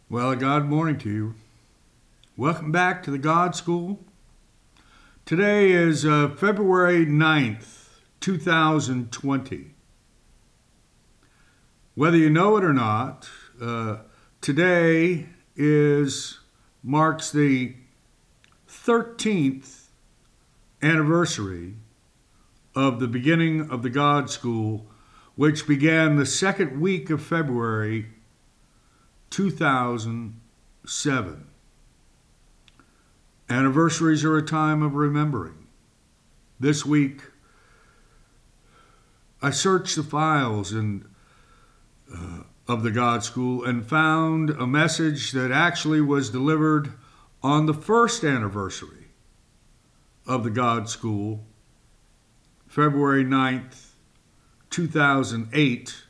Well, God morning to you. Welcome back to the God School. Today is February 9th, 2020. Whether you know it or not, today marks the 13th anniversary of the beginning of the God School, which began the second week of February 2007. Anniversaries are a time of remembering. This week, I searched the files of the God School and found a message that actually was delivered on the first anniversary of the God School, February 9th, 2008.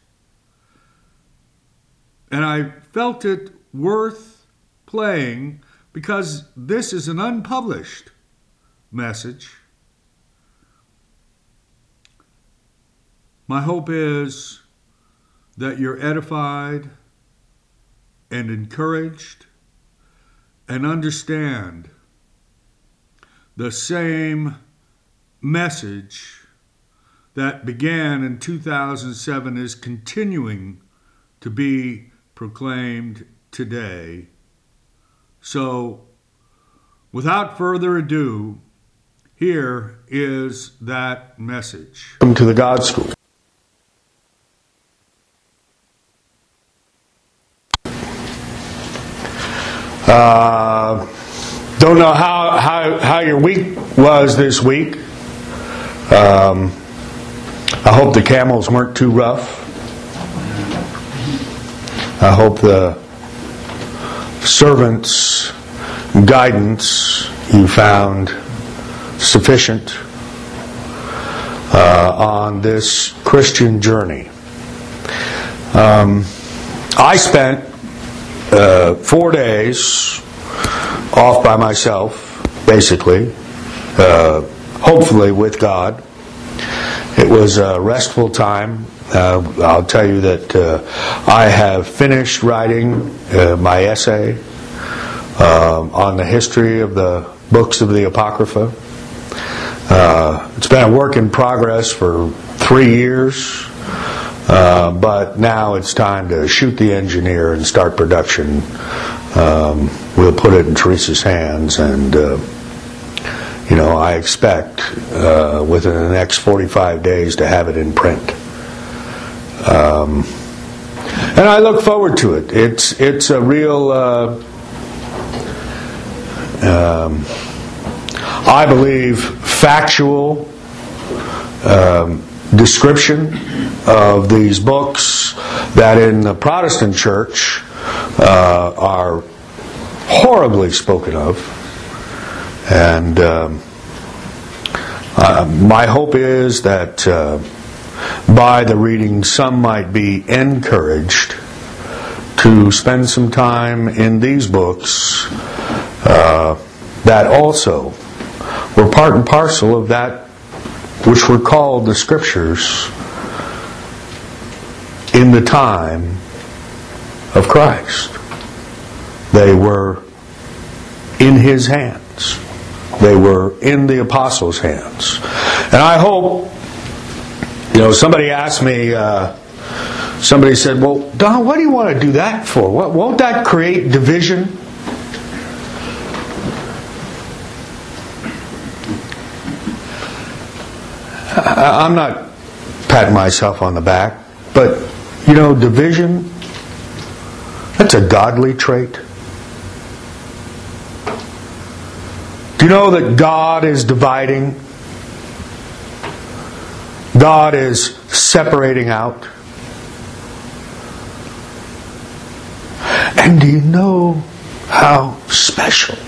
And I felt it worth playing because this is an unpublished message. My hope is that you're edified and encouraged and understand the same message that began in 2007 is continuing to be proclaimed today. So, without further ado, here is that message. Welcome to the God School. Don't know how your week was this week. I hope the camels weren't too rough. I hope the servant's guidance you found sufficient on this Christian journey. I spent 4 days off by myself, basically, hopefully with God. It was a restful time. I'll tell you that I have finished writing my essay on the history of the books of the Apocrypha. It's been a work in progress for 3 years, but now it's time to shoot the engineer and start production. We'll put it in Teresa's hands, and I expect within the next 45 days to have it in print. And I look forward to it. It's a real, I believe, factual description of these books that in the Protestant church are horribly spoken of. And my hope is that by the reading, some might be encouraged to spend some time in these books that also were part and parcel of that which were called the Scriptures in the time of Christ. They were in His hands. They were in the apostles' hands. And I hope, somebody asked me, somebody said, well, Don, what do you want to do that for? Won't that create division? I'm not patting myself on the back, but, division, that's a godly trait. Do you know that God is dividing? God is separating out. And do you know how special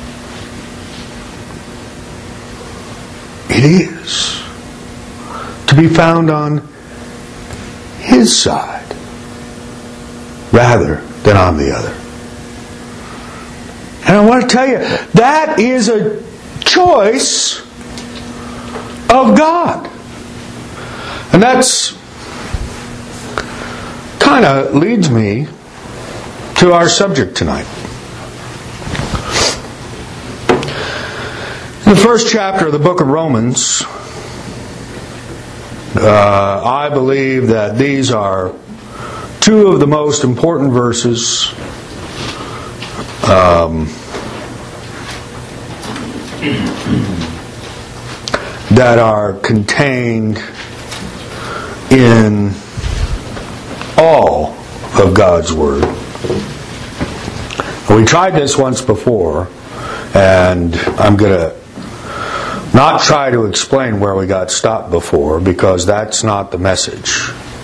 it is to be found on His side rather than on the other? And I want to tell you, that is a choice of God. And that's kind of leads me to our subject tonight. In the first chapter of the book of Romans, I believe that these are two of the most important verses that are contained in all of God's Word. We tried this once before, and I'm going to not try to explain where we got stopped before, because that's not the message.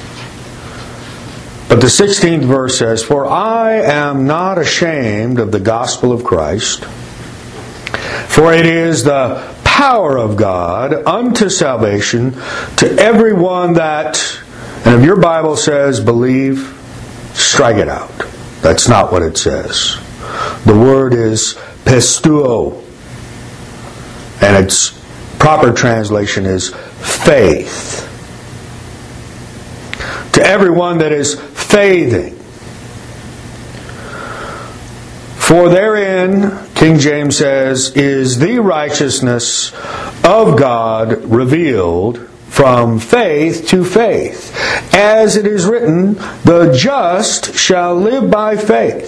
But the 16th verse says, "For I am not ashamed of the gospel of Christ, for it is the power of God unto salvation to everyone that," and if your Bible says believe, strike it out. That's not what it says. The word is pisteuo, and its proper translation is faith. To everyone that is faithing. For therein, King James says, is the righteousness of God revealed from faith to faith. As it is written, the just shall live by faith.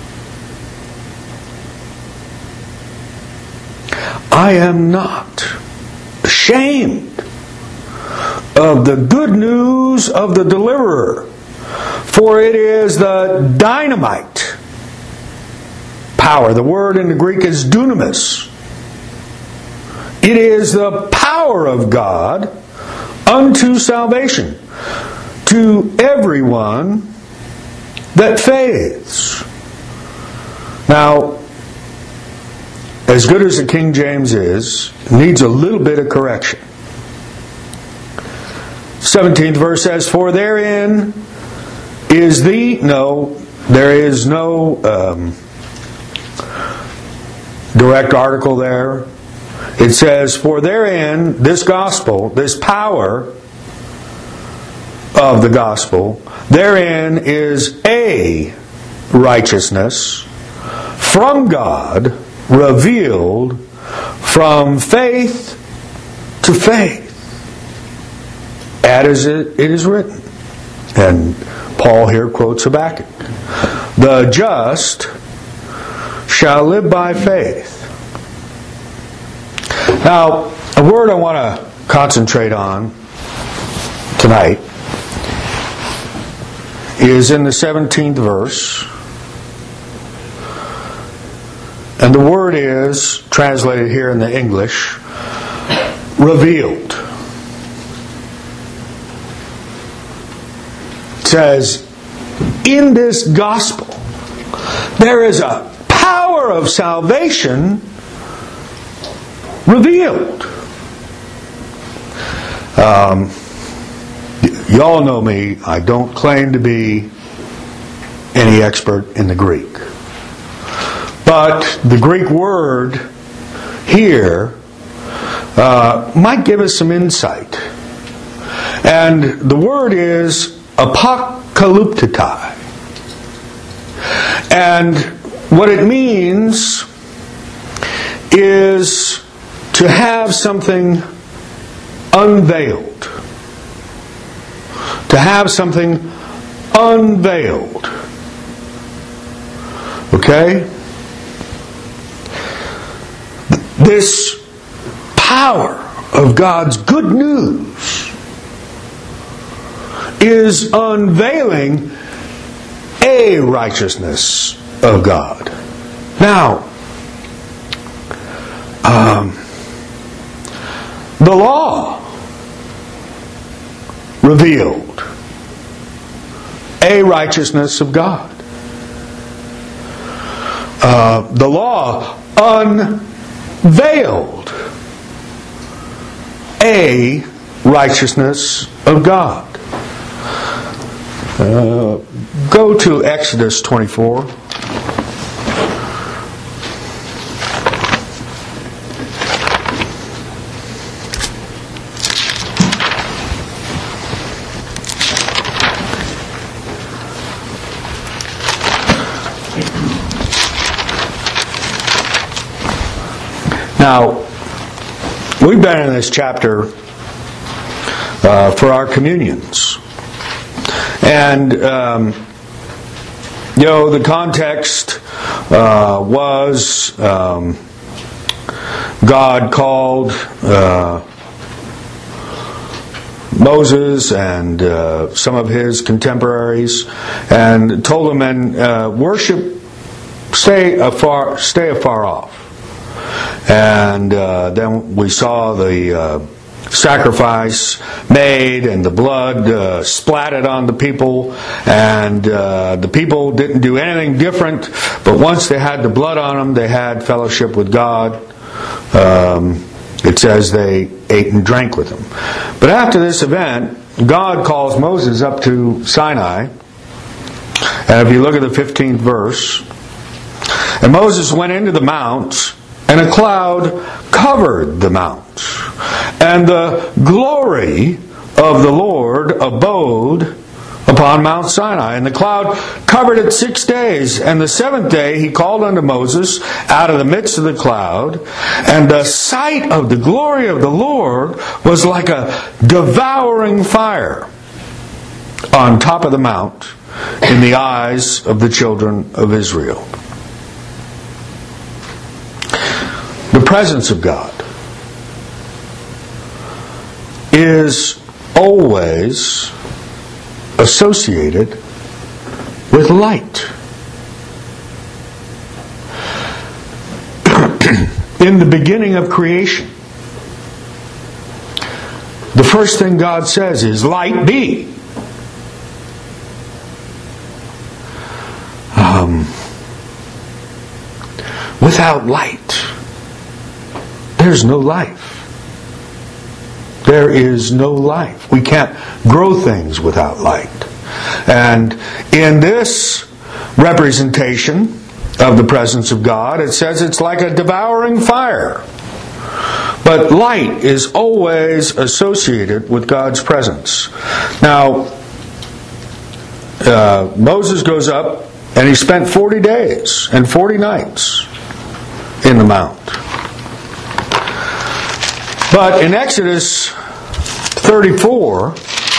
I am not ashamed of the good news of the deliverer, for it is the dynamite power. The word in the Greek is dunamis. It is the power of God unto salvation to everyone that faiths. Now, as good as the King James is, it needs a little bit of correction. 17th verse says, "For therein is there is no direct article there. It says, for therein, this gospel, this power of the gospel, therein is a righteousness from God revealed from faith to faith, as it is written." And Paul here quotes Habakkuk. "The just shall live by faith." Now, a word I want to concentrate on tonight is in the 17th verse. And the word is, translated here in the English, revealed. It says, in this gospel, there is a power of salvation revealed. Y'all know me. I don't claim to be any expert in the Greek. But the Greek word here might give us some insight. And the word is apocalyptitai. And what it means is to have something unveiled. To have something unveiled. Okay? This power of God's good news is unveiling a righteousness of God. Now, the law revealed a righteousness of God. The law unveiled a righteousness of God. Go to Exodus 24. Now, we've been in this chapter for our communions. And, the context was God called Moses and some of his contemporaries and told them, and worship, stay afar off. And then we saw the sacrifice made and the blood splattered on the people, and the people didn't do anything different, but once they had the blood on them, they had fellowship with God. It says they ate and drank with him. But after this event, God calls Moses up to Sinai. And if you look at the 15th verse, and Moses went into the mount, and a cloud covered the mount. And the glory of the Lord abode upon Mount Sinai. And the cloud covered it 6 days. And the 7th day he called unto Moses out of the midst of the cloud. And the sight of the glory of the Lord was like a devouring fire on top of the mount in the eyes of the children of Israel. The presence of God is always associated with light. In the beginning of creation, the first thing God says is, "Light be." Without light, there's no life. There is no life. We can't grow things without light. And in this representation of the presence of God, it says it's like a devouring fire. But light is always associated with God's presence. Now, Moses goes up and he spent 40 days and 40 nights in the mount. But in Exodus 34,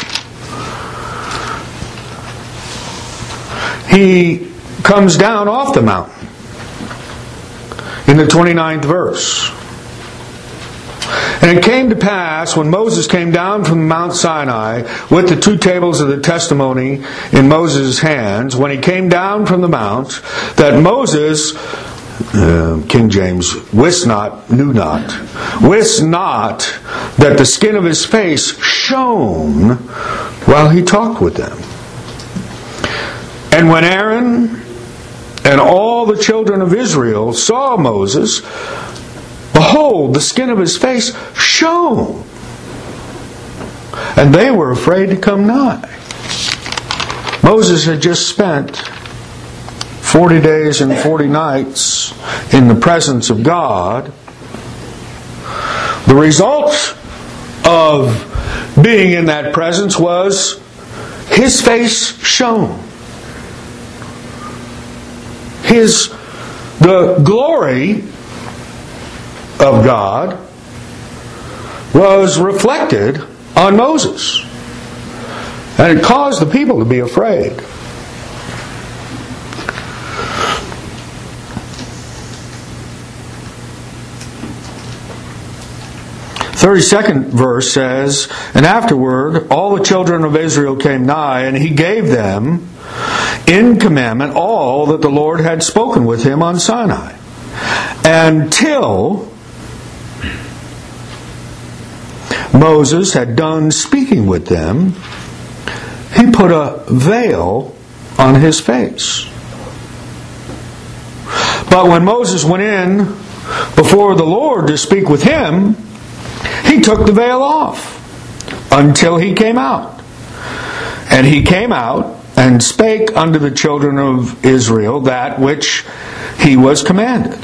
he comes down off the mountain in the 29th verse. And it came to pass, when Moses came down from Mount Sinai with the 2 tables of the testimony in Moses' hands, when he came down from the mount, that Moses, King James, wist not that the skin of his face shone while he talked with them. And when Aaron and all the children of Israel saw Moses, behold, the skin of his face shone, and they were afraid to come nigh. Moses had just spent 40 days and 40 nights in the presence of God. The result of being in that presence was his face shone. The glory of God was reflected on Moses. And it caused the people to be afraid. The 32nd verse says, "And afterward all the children of Israel came nigh, and he gave them in commandment all that the Lord had spoken with him on Sinai. Until Moses had done speaking with them, he put a veil on his face. But when Moses went in before the Lord to speak with him, he took the veil off until he came out. And he came out and spake unto the children of Israel that which he was commanded.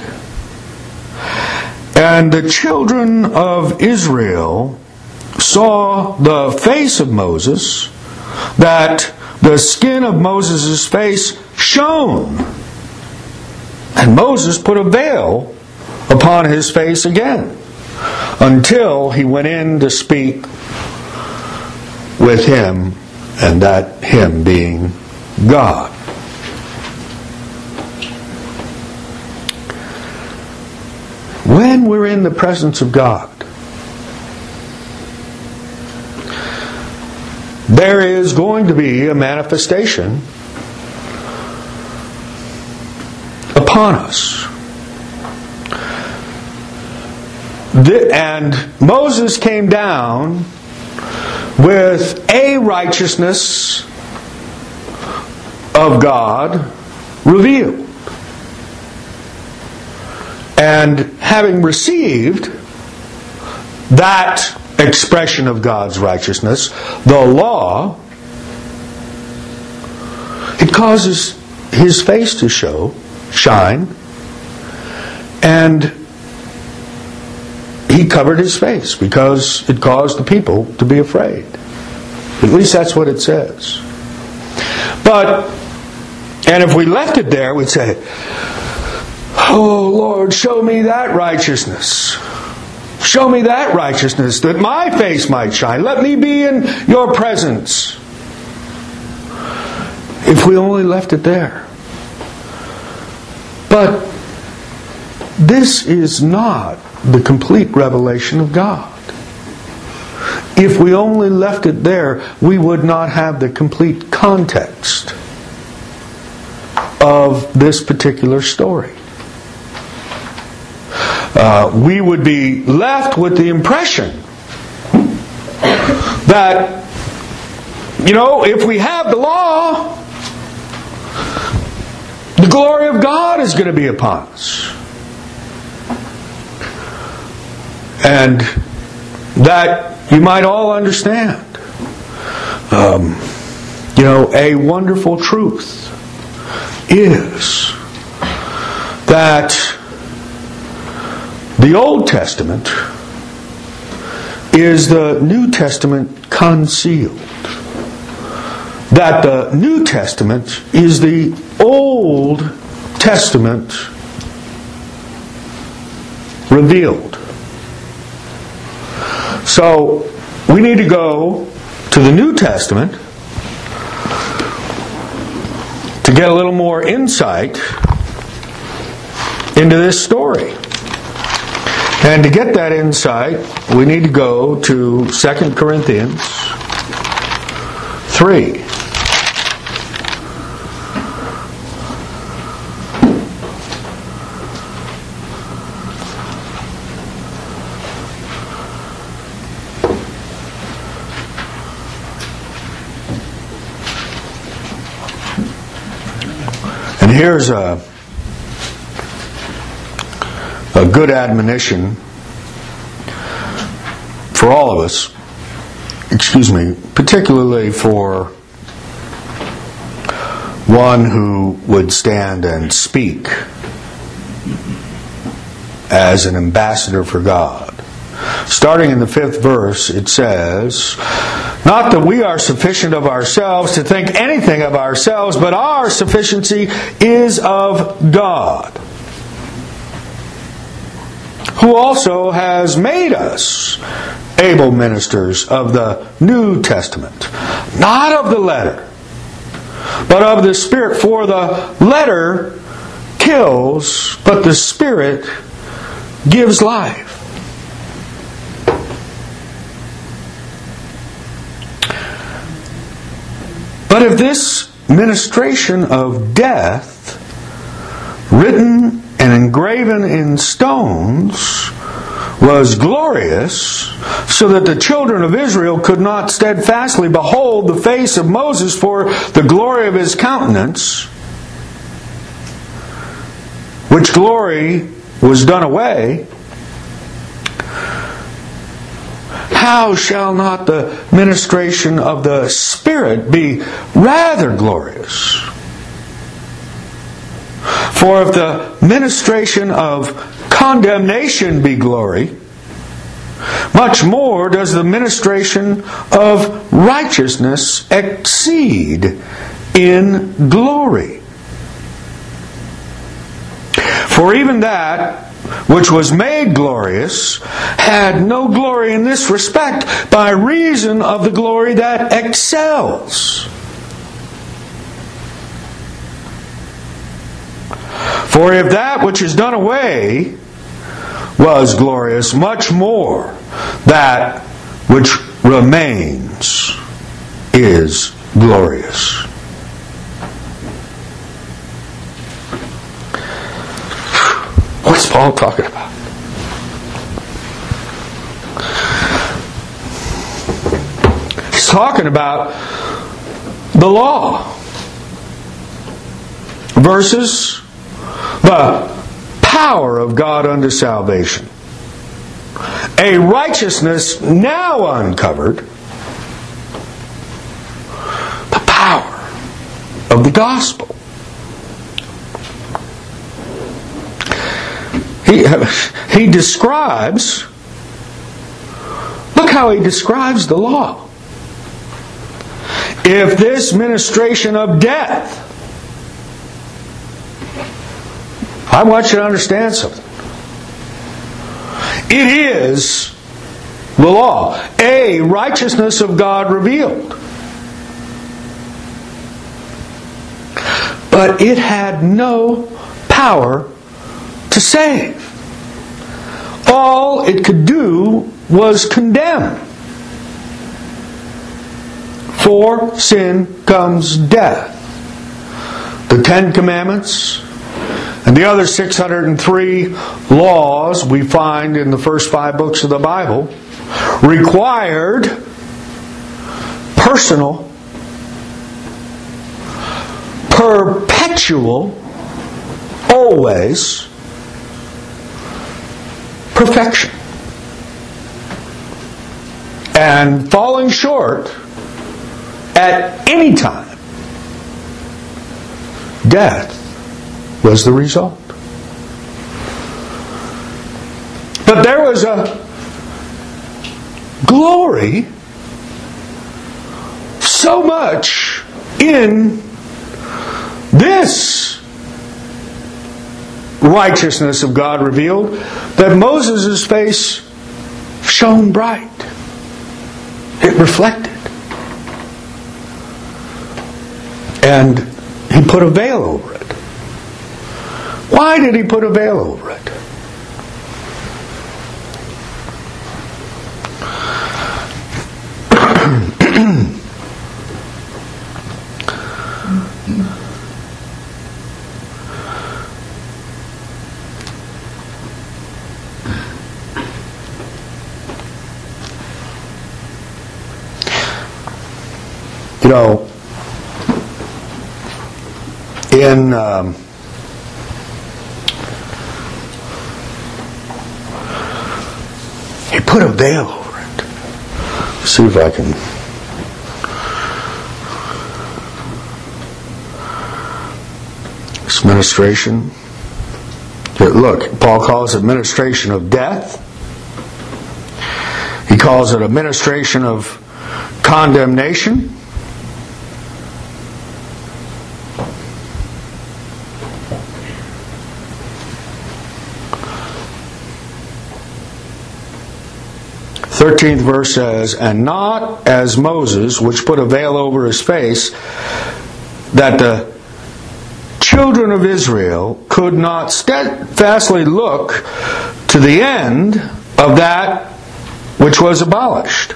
And the children of Israel saw the face of Moses, that the skin of Moses' face shone. And Moses put a veil upon his face again, until he went in to speak with him, and that him being God. When we're in the presence of God, there is going to be a manifestation upon us. And Moses came down with a righteousness of God revealed. And having received that expression of God's righteousness, the law, it causes his face to shine, and he covered his face because it caused the people to be afraid. At least that's what it says. And if we left it there, we'd say, "Oh Lord, show me that righteousness. Show me that righteousness, that my face might shine. Let me be in your presence." If we only left it there. But this is not the complete revelation of God. If we only left it there, we would not have the complete context of this particular story. We would be left with the impression that, if we have the law, the glory of God is going to be upon us. And that you might all understand. A wonderful truth is that the Old Testament is the New Testament concealed. That the New Testament is the Old Testament revealed. So we need to go to the New Testament to get a little more insight into this story. And to get that insight, we need to go to 2 Corinthians 3. And here's a good admonition for all of us, particularly for one who would stand and speak as an ambassador for God. Starting in the 5th verse, it says, "Not that we are sufficient of ourselves to think anything of ourselves, but our sufficiency is of God, who also has made us able ministers of the New Testament, not of the letter, but of the Spirit. For the letter kills, but the Spirit gives life." But if this ministration of death, written and engraven in stones, was glorious, so that the children of Israel could not steadfastly behold the face of Moses for the glory of his countenance, which glory was done away, how shall not the ministration of the Spirit be rather glorious? For if the ministration of condemnation be glory, much more does the ministration of righteousness exceed in glory. For even that which was made glorious, had no glory in this respect by reason of the glory that excels. For if that which is done away was glorious, much more that which remains is glorious. What's Paul talking about? He's talking about the law versus the power of God unto salvation. A righteousness now uncovered, the power of the gospel. He describes, look how he describes the law. If this ministration of death, I want you to understand something. It is the law, a righteousness of God revealed. But it had no power to save. All it could do was condemn. For sin comes death. The 10 Commandments and the other 603 laws we find in the first 5 books of the Bible required personal, perpetual, always perfection. And falling short at any time, death was the result. But there was a glory so much in this righteousness of God revealed that Moses' face shone bright. It reflected. And he put a veil over it. Why did he put a veil over it? You know, he put a veil over it. Let's see if I can. This ministration. Look, Paul calls it ministration of death. He calls it a ministration of condemnation. The 13th verse says, "And not as Moses, which put a veil over his face, that the children of Israel could not steadfastly look to the end of that which was abolished."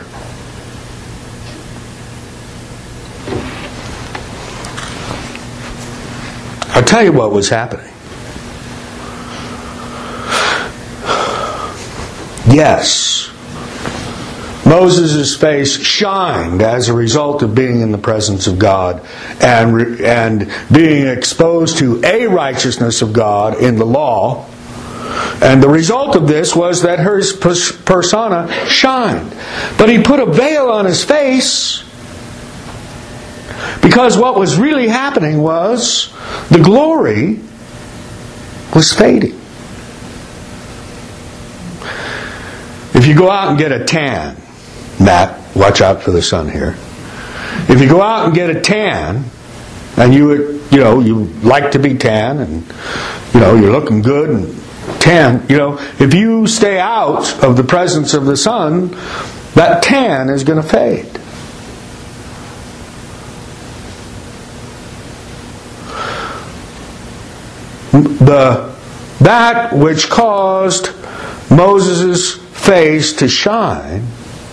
I'll tell you what was happening. Yes, Moses' face shined as a result of being in the presence of God and being exposed to a righteousness of God in the law. And the result of this was that his persona shined. But he put a veil on his face because what was really happening was the glory was fading. If you go out and get a tan, Matt, watch out for the sun here. If you go out and get a tan, and you like to be tan, and you're looking good, and tan, if you stay out of the presence of the sun, that tan is going to fade. That which caused Moses' face to shine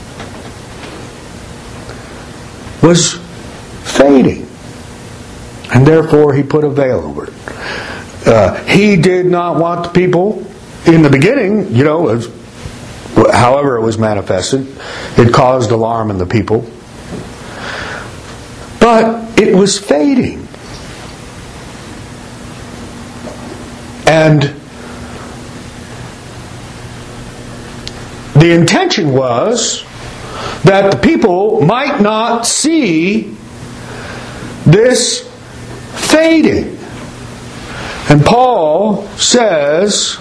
was fading. And therefore he put a veil over it. He did not want the people, in the beginning, however it was manifested, it caused alarm in the people. But it was fading. And the intention was that the people might not see this fading. And Paul says,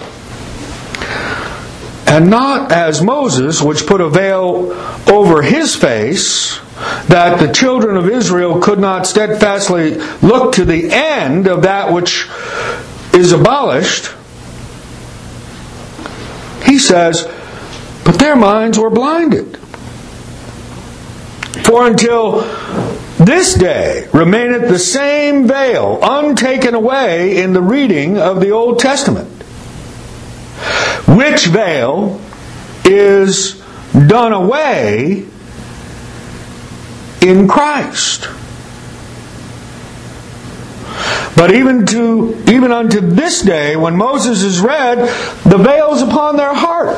and not as Moses, which put a veil over his face, that the children of Israel could not steadfastly look to the end of that which is abolished. He says, but their minds were blinded. For until this day remaineth the same veil untaken away in the reading of the Old Testament, which veil is done away in Christ. But even unto this day, when Moses is read, the veil is upon their heart.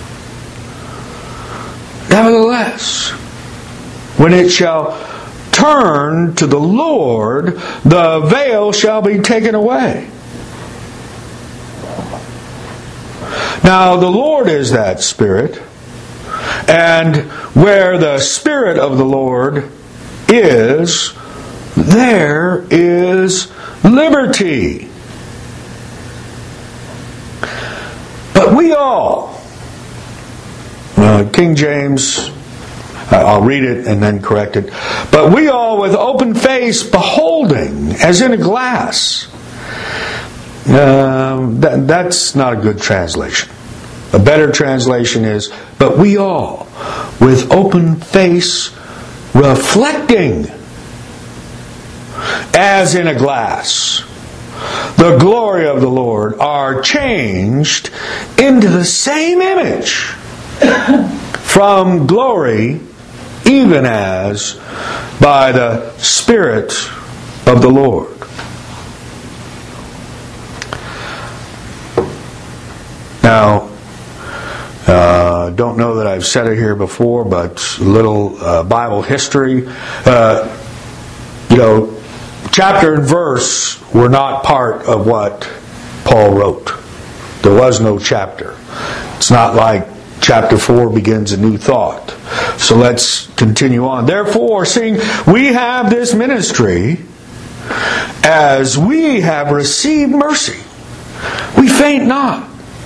Nevertheless, when it shall turn to the Lord, the veil shall be taken away. Now the Lord is that Spirit, and where the Spirit of the Lord is, there is liberty. But we all, King James, I'll read it and then correct it. But we all with open face beholding as in a glass. That's not a good translation. A better translation is, but we all with open face reflecting as in a glass the glory of the Lord are changed into the same image from glory, even as by the Spirit of the Lord. Now, don't know that I've said it here before, but a little Bible history. Chapter and verse were not part of what Paul wrote. There was no chapter. It's not like chapter 4 begins a new thought. So let's continue on. Therefore, seeing we have this ministry, as we have received mercy, we faint not,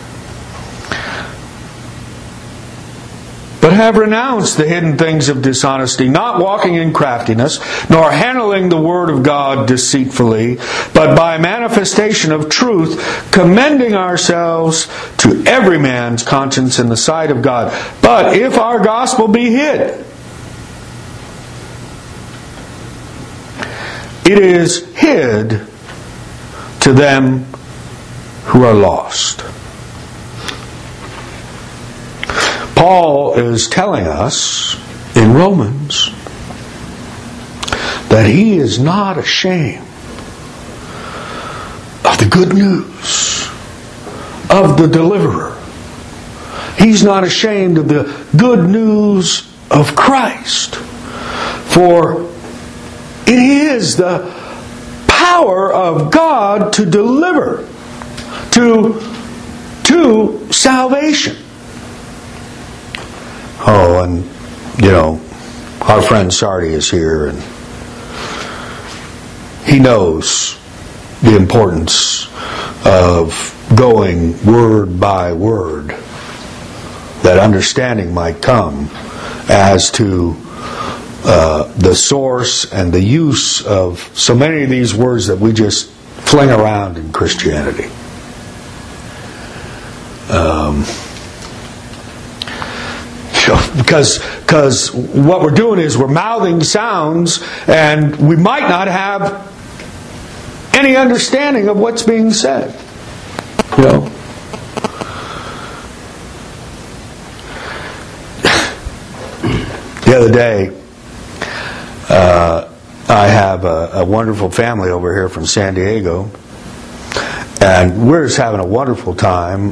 but have renounced the hidden things of dishonesty, not walking in craftiness, nor handling the word of God deceitfully, but by manifestation of truth, commending ourselves to every man's conscience in the sight of God. But if our gospel be hid, it is hid to them who are lost. Paul is telling us in Romans that he is not ashamed of the good news of the deliverer. He's not ashamed of the good news of Christ. For it is the power of God to deliver to salvation. Oh, and, our friend Sardi is here, and he knows the importance of going word by word, that understanding might come as to the source and the use of so many of these words that we just fling around in Christianity. Because what we're doing is we're mouthing sounds, and we might not have any understanding of what's being said. You know. The other day, I have a wonderful family over here from San Diego, and we're just having a wonderful time.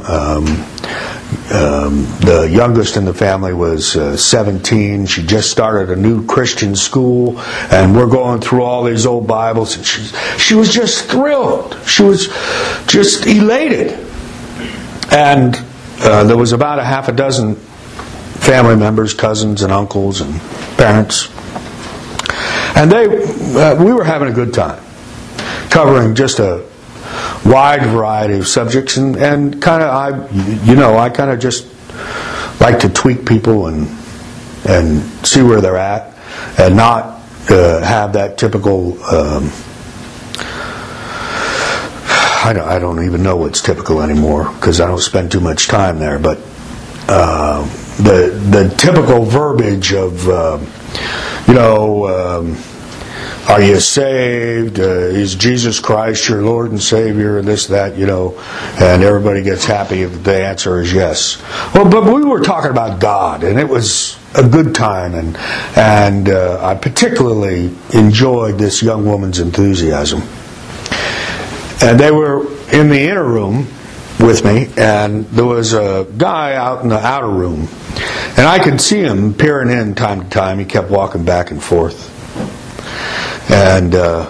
The youngest in the family was 17. She just started a new Christian school, and we're going through all these old Bibles, and she was just thrilled. She was just elated. And there was about a half a dozen family members, cousins and uncles and parents. And we were having a good time, covering just a wide variety of subjects, and kind of I kind of just like to tweak people and see where they're at, and not have that typical. I don't even know what's typical anymore because I don't spend too much time there. But the typical verbiage of are you saved? Is Jesus Christ your Lord and Savior? And this, that, and everybody gets happy if the answer is yes. Well, but we were talking about God, and it was a good time, and I particularly enjoyed this young woman's enthusiasm. And they were in the inner room with me, and there was a guy out in the outer room, and I could see him peering in time to time. He kept walking back and forth. And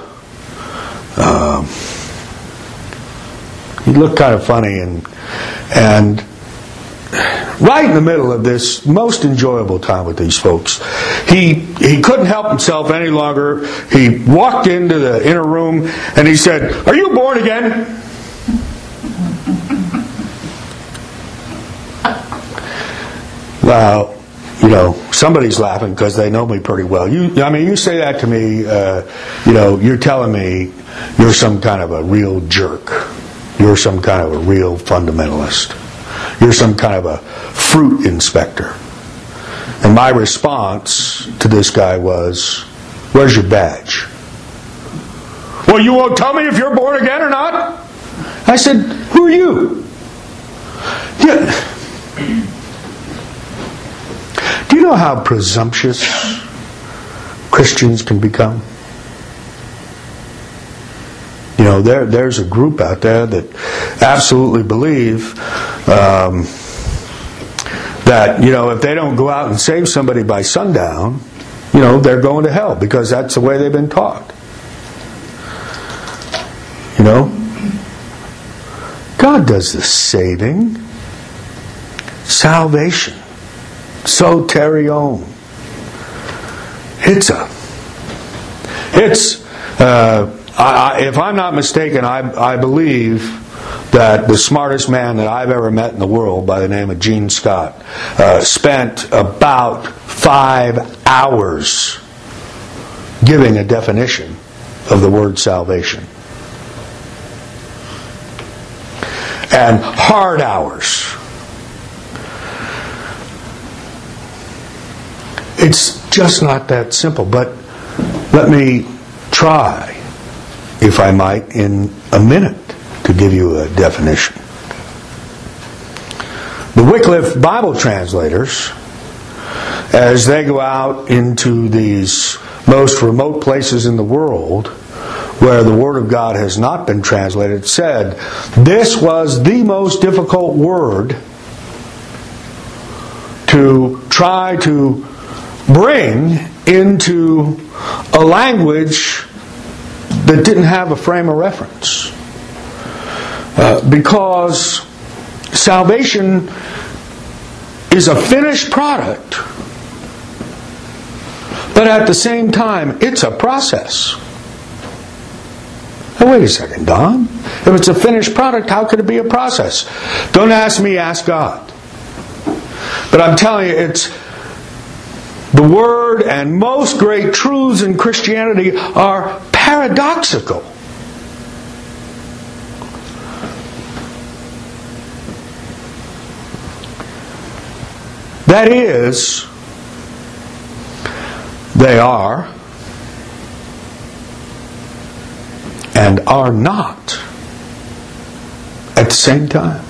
he looked kind of funny, and right in the middle of this most enjoyable time with these folks, he couldn't help himself any longer. He walked into the inner room and he said, "Are you born again?" Well, somebody's laughing because they know me pretty well. You say that to me, you're telling me you're some kind of a real jerk. You're some kind of a real fundamentalist. You're some kind of a fruit inspector. And my response to this guy was, "Where's your badge?" "Well, you won't tell me if you're born again or not?" I said, "Who are you?" Yeah. Do you know how presumptuous Christians can become? There's a group out there that absolutely believe that, if they don't go out and save somebody by sundown, they're going to hell because that's the way they've been taught. God does the saving. Salvation. Soterion. If I'm not mistaken, I believe that the smartest man that I've ever met in the world, by the name of Gene Scott, spent about 5 hours giving a definition of the word salvation. And hard hours. It's just not that simple. But let me try, if I might, in a minute to give you a definition. The Wycliffe Bible translators, as they go out into these most remote places in the world where the Word of God has not been translated, said this was the most difficult word to try to bring into a language that didn't have a frame of reference. Because salvation is a finished product, but at the same time, it's a process. Now, wait a second, Don. If it's a finished product, how could it be a process? Don't ask me, ask God. But I'm telling you, it's the Word, and most great truths in Christianity are paradoxical. That is, they are and are not at the same time.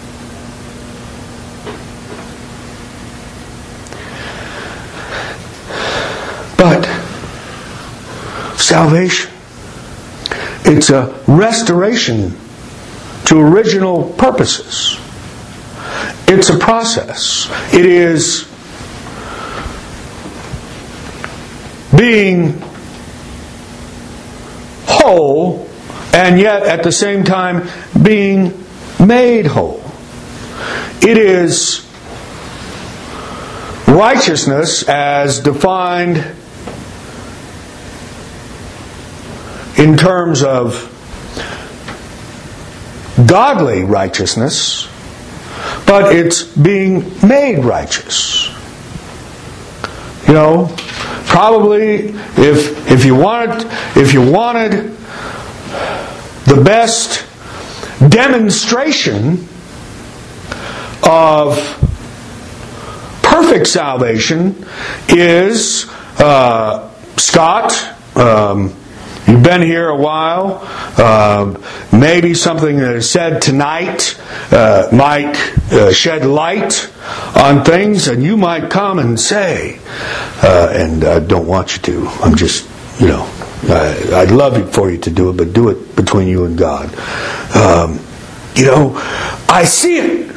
But salvation, it's a restoration to original purposes. It's a process. It is being whole and yet at the same time being made whole. It is righteousness as defined in terms of godly righteousness, but it's being made righteous. You know, probably if you wanted the best demonstration of perfect salvation is Scott. You've been here a while. Maybe something that is said tonight might shed light on things, and you might come and say, and I don't want you to. I'm just, I'd love for you to do it, but do it between you and God. I see it.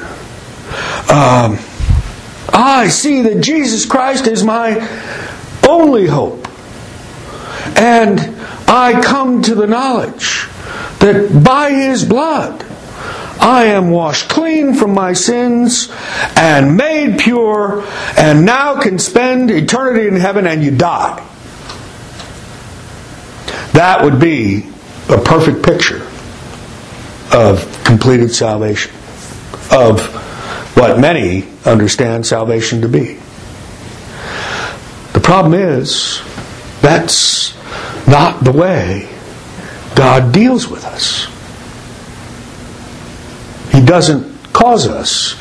I see that Jesus Christ is my only hope. And I come to the knowledge that by His blood I am washed clean from my sins and made pure and now can spend eternity in heaven, and you die. That would be a perfect picture of completed salvation, of what many understand salvation to be. The problem is, that's not the way God deals with us. He doesn't cause us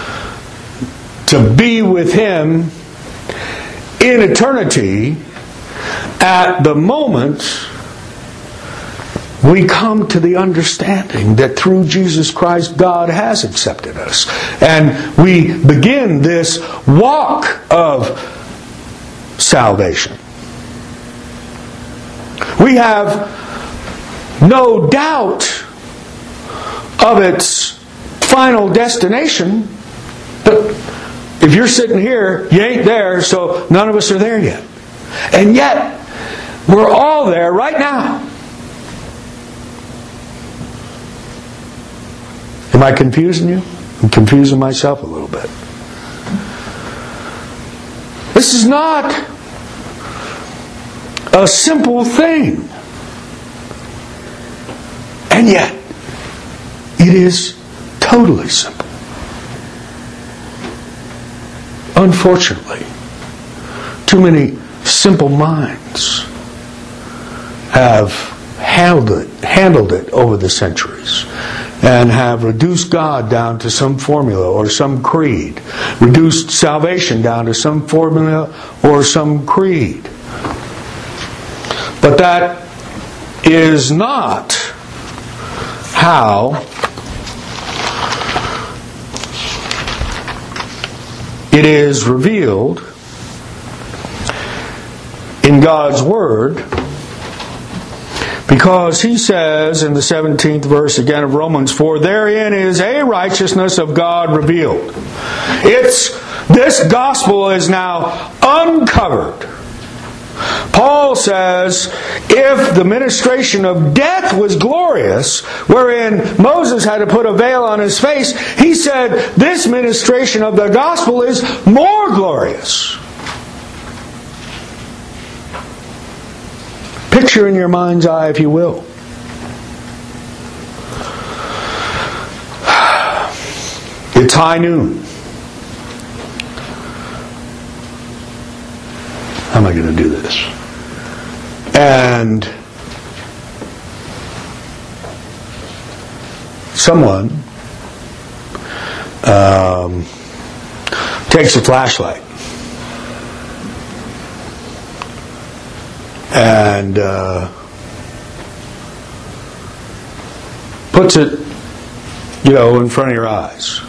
to be with Him in eternity at the moment we come to the understanding that through Jesus Christ God has accepted us. And we begin this walk of salvation. We have no doubt of its final destination, but if you're sitting here, you ain't there, so none of us are there yet. And yet, we're all there right now. Am I confusing you? I'm confusing myself a little bit. This is not a simple thing. And yet, it is totally simple. Unfortunately, too many simple minds have handled it over the centuries and have reduced God down to some formula or some creed, reduced salvation down to some formula or some creed. But that is not how it is revealed in God's Word, because He says in the 17th verse again of Romans 4, therein is a righteousness of God revealed. This gospel is now uncovered. Paul says, if the ministration of death was glorious, wherein Moses had to put a veil on his face, he said, this ministration of the gospel is more glorious. Picture in your mind's eye, if you will. It's high noon. How am I going to do this? And takes a flashlight and puts it, in front of your eyes.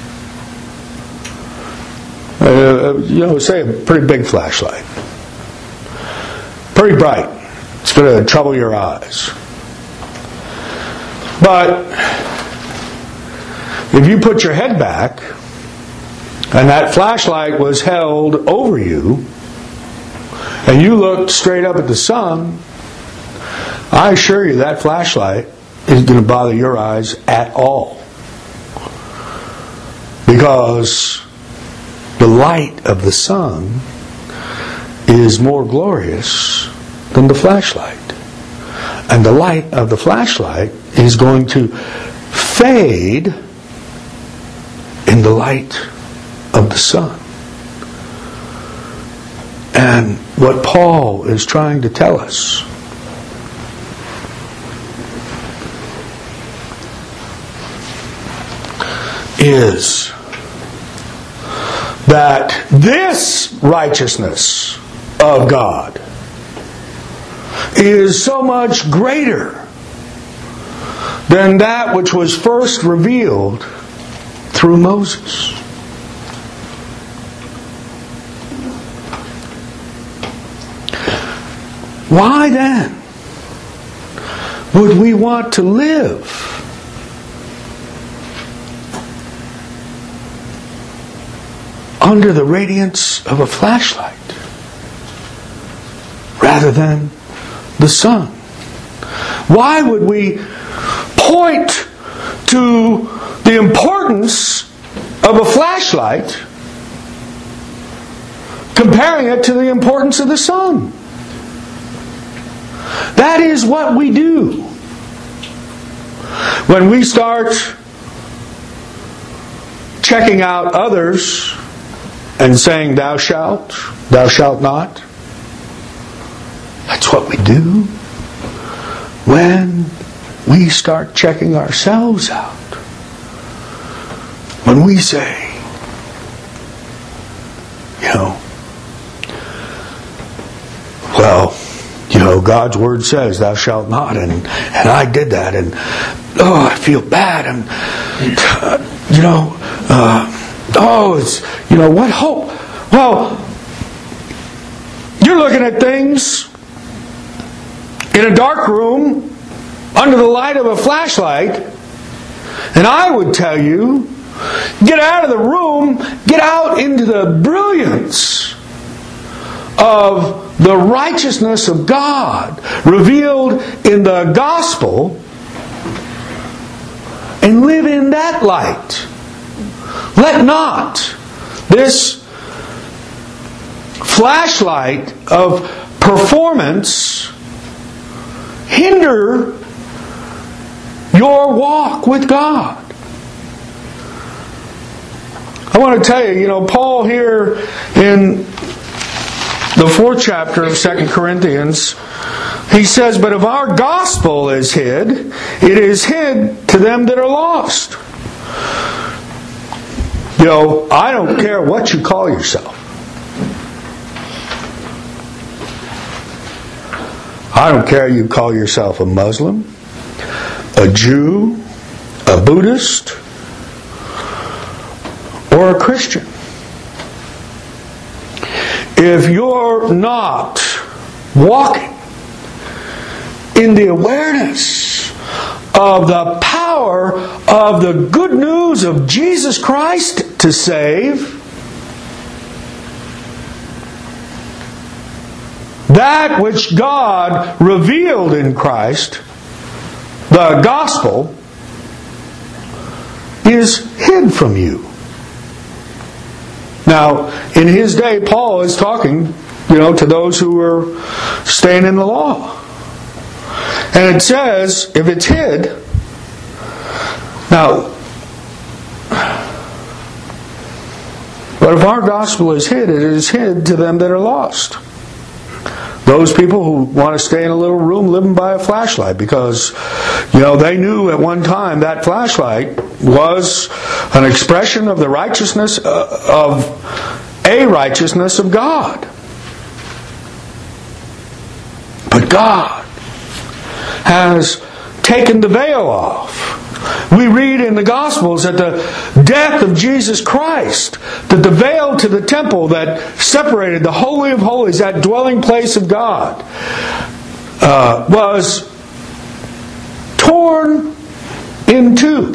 Say a pretty big flashlight. Pretty bright. It's going to trouble your eyes. But if you put your head back and that flashlight was held over you and you looked straight up at the sun, I assure you that flashlight isn't going to bother your eyes at all. Because the light of the sun is more glorious than the flashlight. And the light of the flashlight is going to fade in the light of the sun. And what Paul is trying to tell us is that this righteousness of God is so much greater than that which was first revealed through Moses. Why then would we want to live under the radiance of a flashlight rather than the sun? Why would we point to the importance of a flashlight comparing it to the importance of the sun? That is what we do when we start checking out others and saying, thou shalt not. That's what we do when we start checking ourselves out. When we say, God's Word says, thou shalt not, and I did that, and I feel bad, and what hope? Well, you're looking at things in a dark room under the light of a flashlight, and I would tell you, get out of the room, get out into the brilliance of the righteousness of God revealed in the gospel and live in that light. Let not this flashlight of performance hinder your walk with God. I want to tell you, Paul here in the 4th chapter of 2 Corinthians, he says, but if our gospel is hid, it is hid to them that are lost. I don't care what you call yourself. I don't care you call yourself a Muslim, a Jew, a Buddhist, or a Christian. If you're not walking in the awareness of the power of the good news of Jesus Christ to save, that which God revealed in Christ, the gospel, is hid from you. Now, in his day, Paul is talking, to those who were staying in the law. And it says, if it's hid, now, but if our gospel is hid, it is hid to them that are lost. those people who want to stay in a little room living by a flashlight, because they knew at one time that flashlight was an expression of the righteousness of God. But God has taken the veil off. We read in the Gospels that the death of Jesus Christ, that the veil to the temple that separated the Holy of Holies, that dwelling place of God, was torn in two.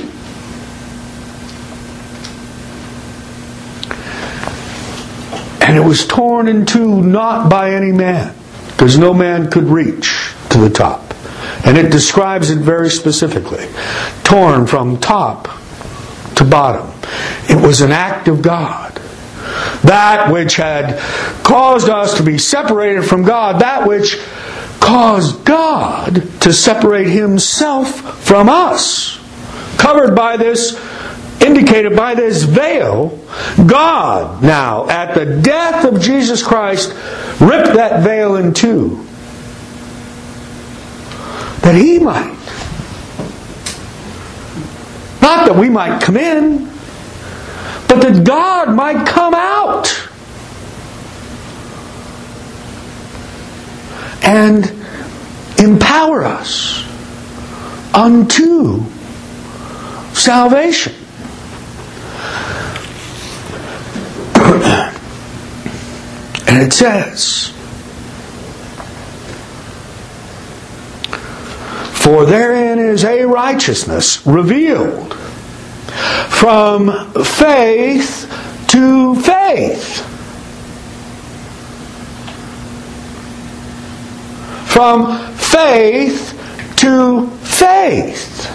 And it was torn in two not by any man, because no man could reach to the top. And it describes it very specifically. Torn from top to bottom. It was an act of God. That which had caused us to be separated from God, that which caused God to separate Himself from us. Covered by this, indicated by this veil, God now, at the death of Jesus Christ, ripped that veil in two. That He might. Not that we might come in, but that God might come out. And empower us unto salvation. And it says, for therein is a righteousness revealed from faith to faith. From faith to faith.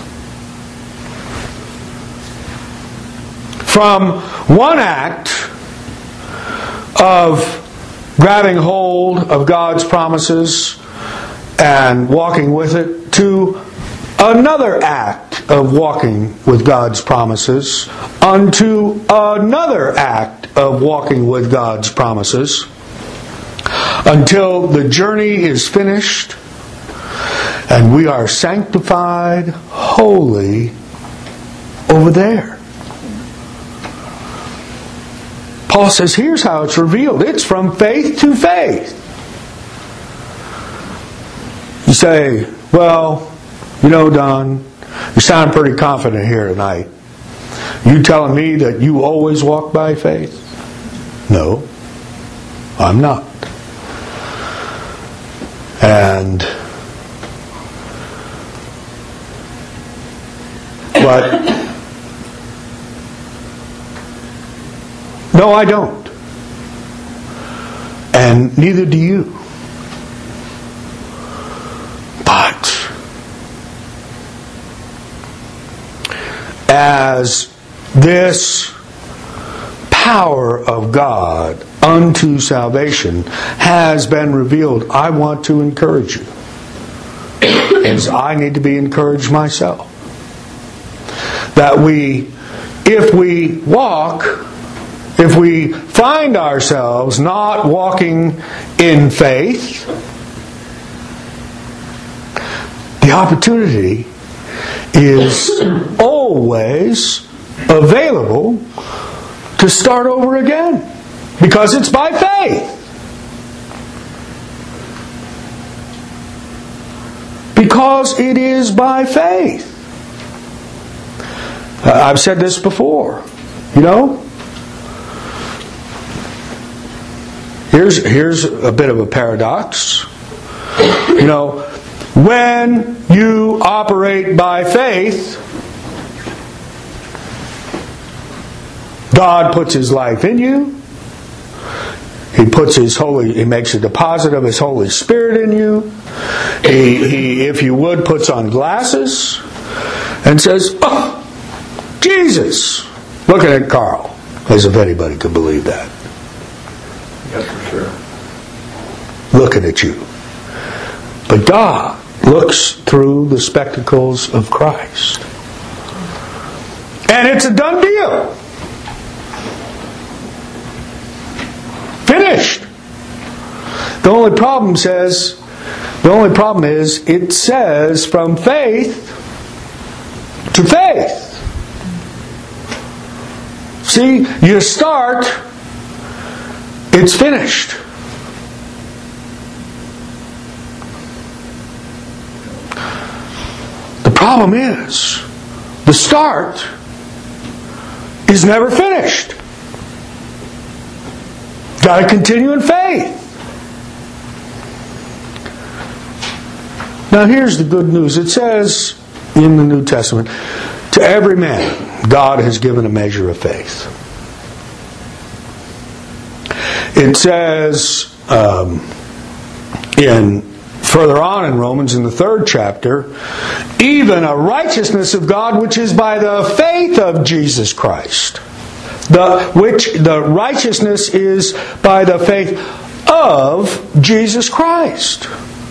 From one act of grabbing hold of God's promises and walking with it, to another act of walking with God's promises, unto another act of walking with God's promises, until the journey is finished and we are sanctified, holy over there. Paul says, here's how it's revealed. It's from faith to faith. You say, well, Don, you sound pretty confident here tonight. You telling me that you always walk by faith? No, I'm not. But no, I don't. And neither do you. But as this power of God unto salvation has been revealed, I want to encourage you, as I need to be encouraged myself, that if we find ourselves not walking in faith, the opportunity is always available to start over again, because it's by faith. Because it is by faith. I've said this before. Here's a bit of a paradox. When you operate by faith, God puts His life in you. He makes a deposit of His Holy Spirit in you. He, if you would, puts on glasses and says, "Oh, Jesus!" Looking at Carl, as if anybody could believe that. Yes, for sure. Looking at you. But God looks through the spectacles of Christ. And it's a done deal. Finished. The only problem is it says from faith to faith. See, you start, it's finished. The problem is, the start is never finished. Got to continue in faith. Now here's the good news. It says in the New Testament, to every man, God has given a measure of faith. It says further on in Romans, in the 3rd chapter, even a righteousness of God which is by the faith of Jesus Christ. The righteousness is by the faith of Jesus Christ.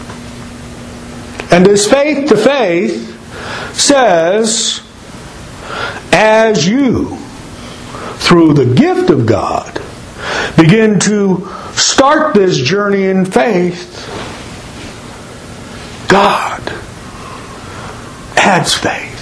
And this faith to faith says, as you, through the gift of God, begin to start this journey in faith, God adds faith.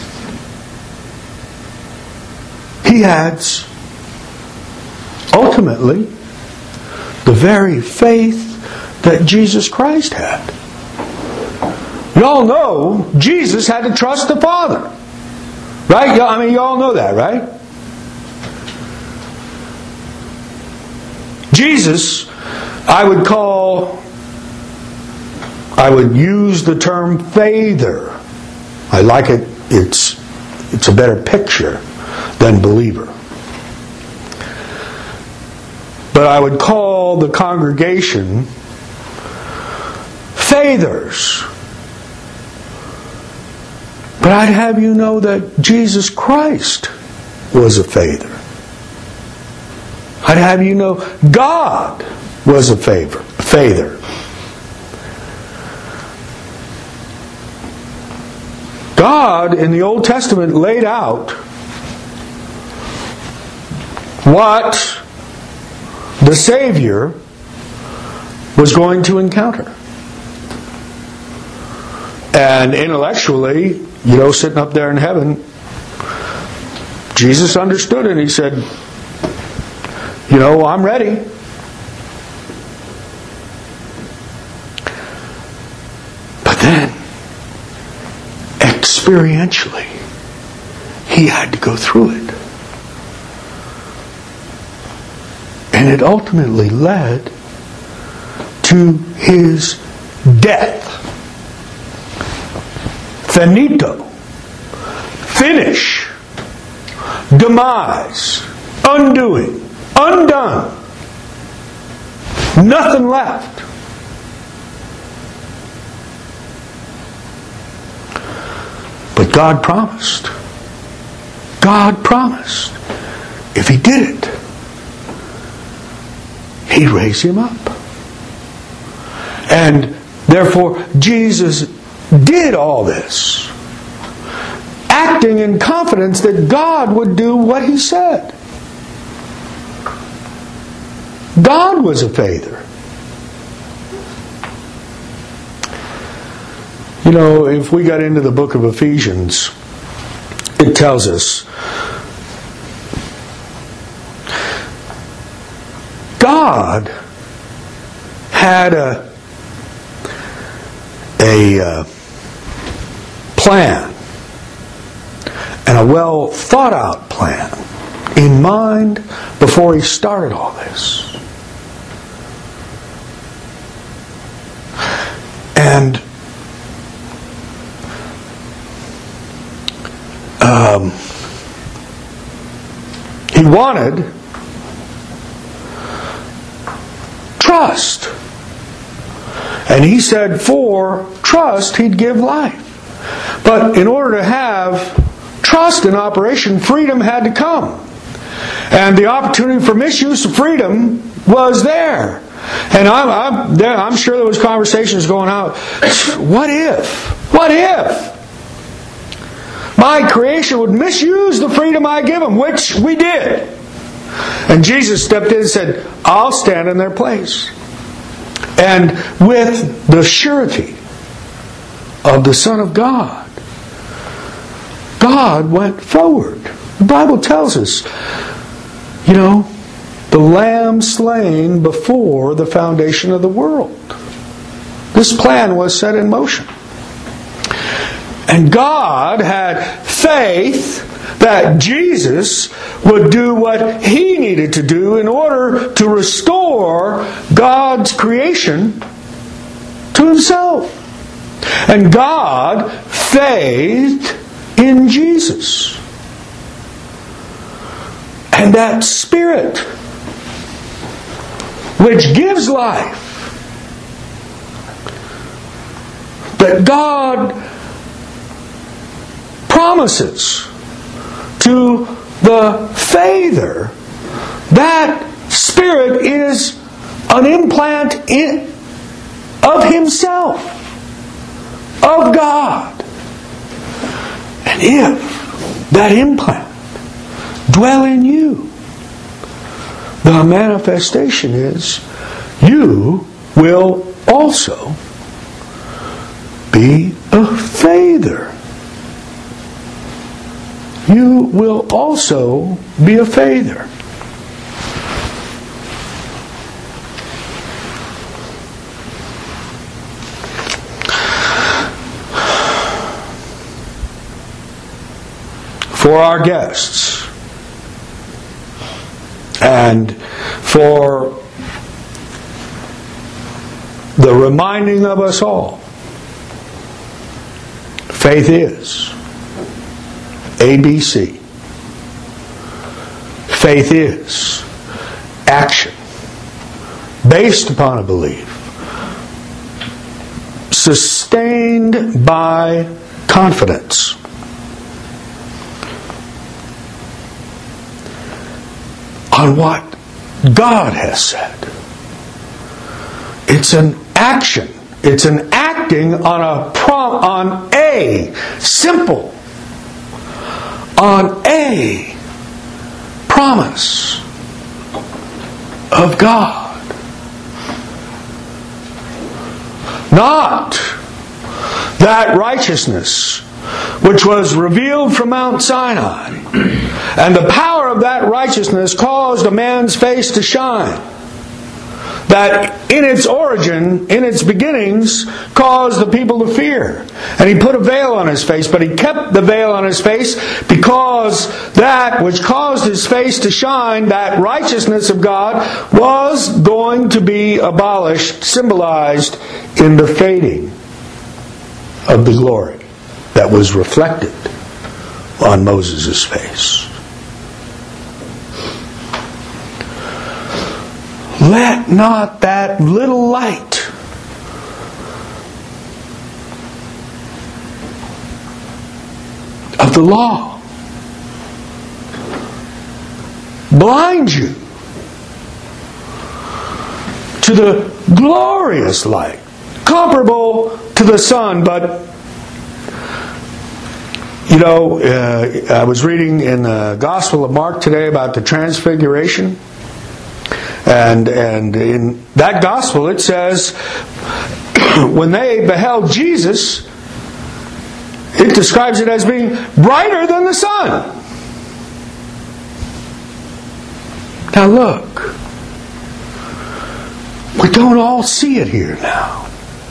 He adds, ultimately, the very faith that Jesus Christ had. Y'all know Jesus had to trust the Father. Right? I mean, you all know that, right? Jesus, I would use the term father. I like it. It's a better picture than believer. But I would call the congregation fathers. But I'd have you know that Jesus Christ was a father. I'd have you know God was a father. God in the Old Testament laid out what the Savior was going to encounter. And intellectually, sitting up there in heaven, Jesus understood it. He said, I'm ready. But then, experientially, he had to go through it. And it ultimately led to his death. Finito. Finish. Demise. Undoing. Undone. Nothing left. But God promised. God promised. If he did it, he'd raise him up. And therefore, Jesus did all this, acting in confidence that God would do what he said. God was a father. If we got into the book of Ephesians, it tells us God had a plan, and a well thought out plan in mind before he started all this. And he wanted trust. And he said for trust he'd give life. But in order to have trust in operation, freedom had to come. And the opportunity for misuse of freedom was there. And I'm sure there was conversations going out. What if my creation would misuse the freedom I give them, which we did? And Jesus stepped in and said, I'll stand in their place. and with the surety of the Son of God, God went forward. The Bible tells us, the Lamb slain before the foundation of the world. This plan was set in motion. And God had faith that Jesus would do what He needed to do in order to restore God's creation to Himself. And God faithed in Jesus. And that Spirit, which gives life, that God promises to the faither, that Spirit is an implant of Himself, of God. And if that implant dwell in you, the manifestation is you will also be a faither. You will also be a faither. For our guests and for the reminding of us all, faith is ABC. Faith is action based upon a belief, sustained by confidence. On what God has said. It's an action. It's an acting on a simple, on a promise of God. Not that righteousness which was revealed from Mount Sinai, and the power of that righteousness caused a man's face to shine, that in its origin, in its beginnings, caused the people to fear. And He put a veil on His face, but He kept the veil on His face because that which caused His face to shine, that righteousness of God, was going to be abolished, symbolized in the fading of the glory that was reflected on Moses' face. Let not that little light of the law blind you to the glorious light, comparable to the sun. But I was reading in the Gospel of Mark today about the Transfiguration. And in that Gospel it says, when they beheld Jesus, it describes it as being brighter than the sun. Now look, we don't all see it here now.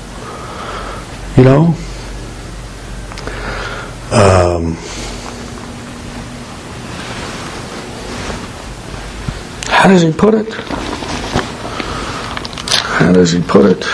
How does he put it? How does he put it?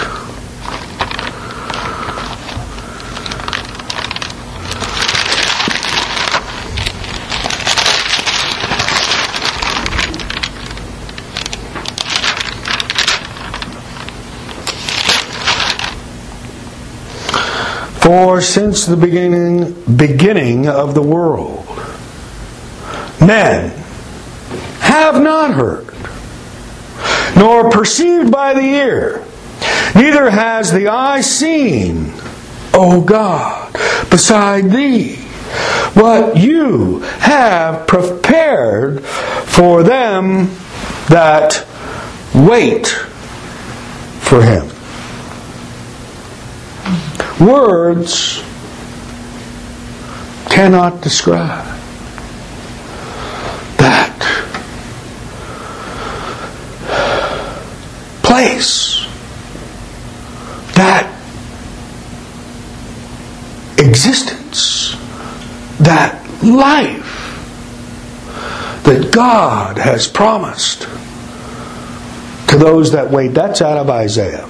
For since the beginning of the world, men have not heard, nor perceived by the ear, neither has the eye seen, O God, beside Thee, what You have prepared for them that wait for Him. words cannot describe. That place, that existence, that life that God has promised to those that wait. That's out of Isaiah.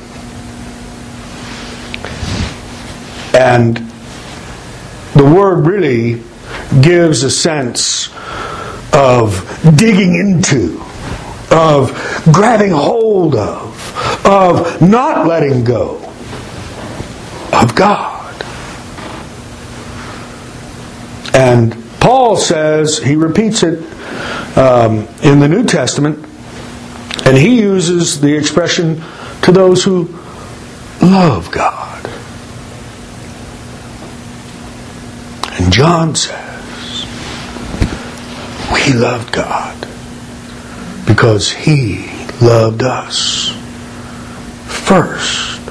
And the word really gives a sense of digging into, of grabbing hold of not letting go of God. And Paul says, he repeats it in the New Testament, and he uses the expression to those who love God. And John says, we loved God because He loved us first.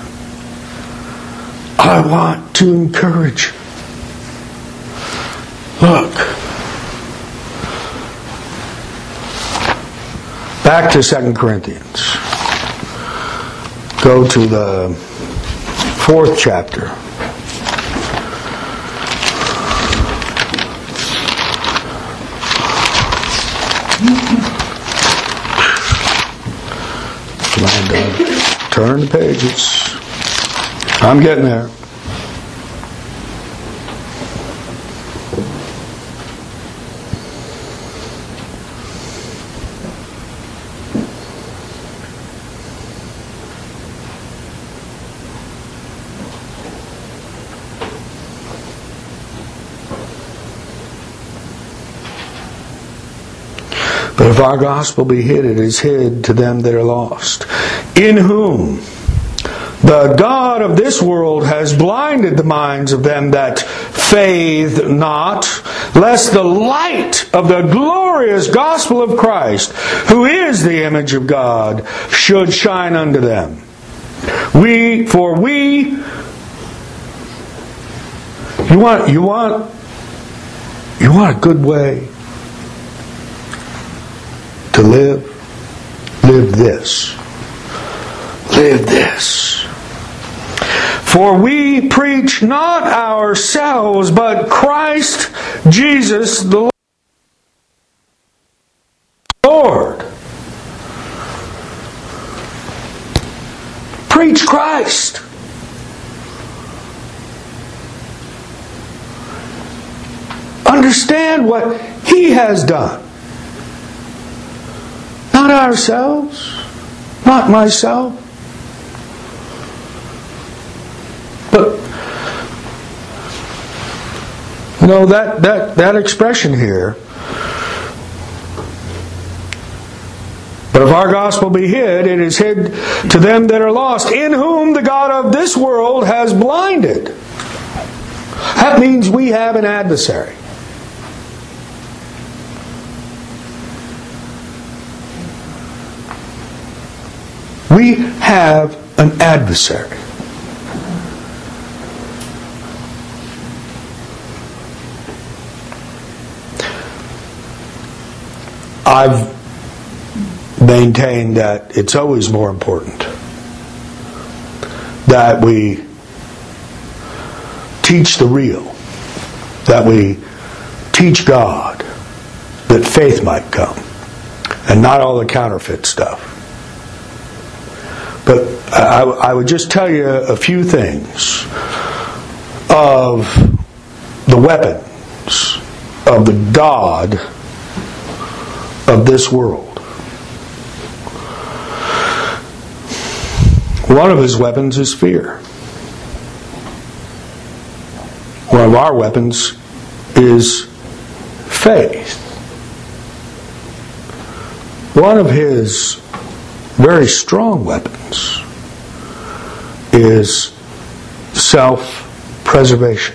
I want to encourage you. Look, back to 2 Corinthians. Go to the 4th chapter. Turn the pages. I'm getting there. But if our gospel be hid, it is hid to them that are lost, in whom the God of this world has blinded the minds of them that faith not, lest the light of the glorious gospel of Christ, who is the image of God, should shine unto them. You want a good way to live? Live this. Live this. For we preach not ourselves, but Christ Jesus the Lord. Preach Christ. Understand what He has done. Not ourselves, not myself. But you know that expression here. But if our gospel be hid, it is hid to them that are lost, in whom the God of this world has blinded. That means we have an adversary. We have an adversary. I've maintained that it's always more important that we teach the real, that we teach God, that faith might come, and not all the counterfeit stuff. But I would just tell you a few things of the weapons of the God of this world. One of his weapons is fear. One of our weapons is faith. One of his very strong weapons is self-preservation.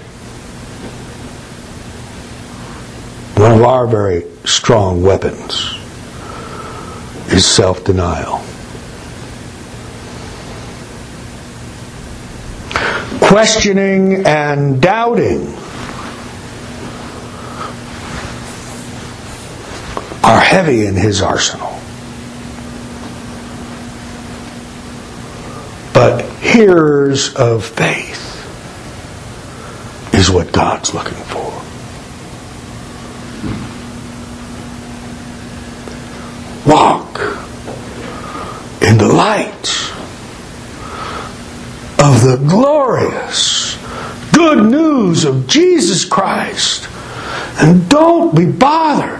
One of our very strong weapons is self-denial. questioning and doubting are heavy in his arsenal. But hearers of faith is what God's looking for. Walk in the light of the glorious good news of Jesus Christ, and don't be bothered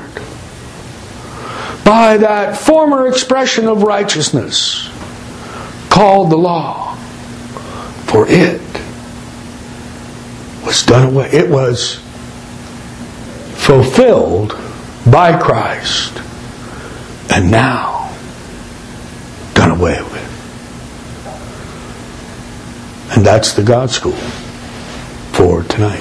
by that former expression of righteousness called the law, for it was done away. It was fulfilled by Christ, and now done away with. And that's the God School for tonight.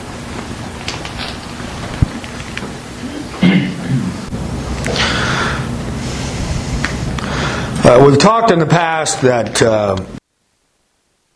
We've talked in the past that